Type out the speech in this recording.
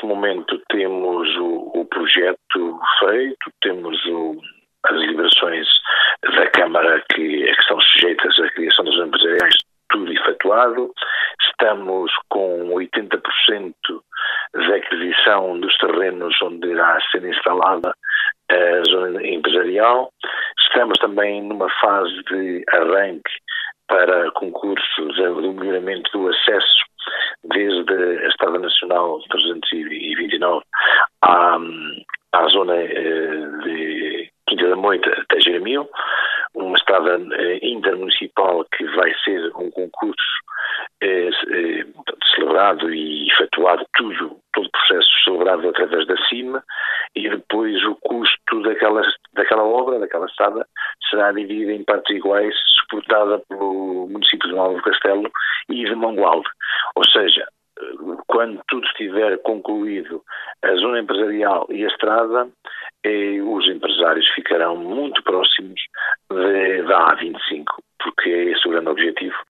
momento temos o projeto feito, temos as deliberações da Câmara que estão sujeitas à criação das zonas empresariais, tudo efetuado. Estamos com 80% da aquisição dos terrenos onde irá ser instalada a zona empresarial. Estamos também numa fase de arranque para concursos de melhoramento do acesso desde a Estrada Nacional 329 à zona de Quinta da Moita até Jeramil, uma estrada intermunicipal que vai ser um concurso celebrado e efetuado todo o processo celebrado através da CIMA, e depois o custo daquela obra, daquela estrada, será dividido em partes iguais, suportada pelo município de Nova do Castelo e de Mangualde. Ou seja, quando tudo estiver concluído, a zona empresarial e a estrada, os empresários ficarão muito próximos da A25, porque é esse o grande objetivo,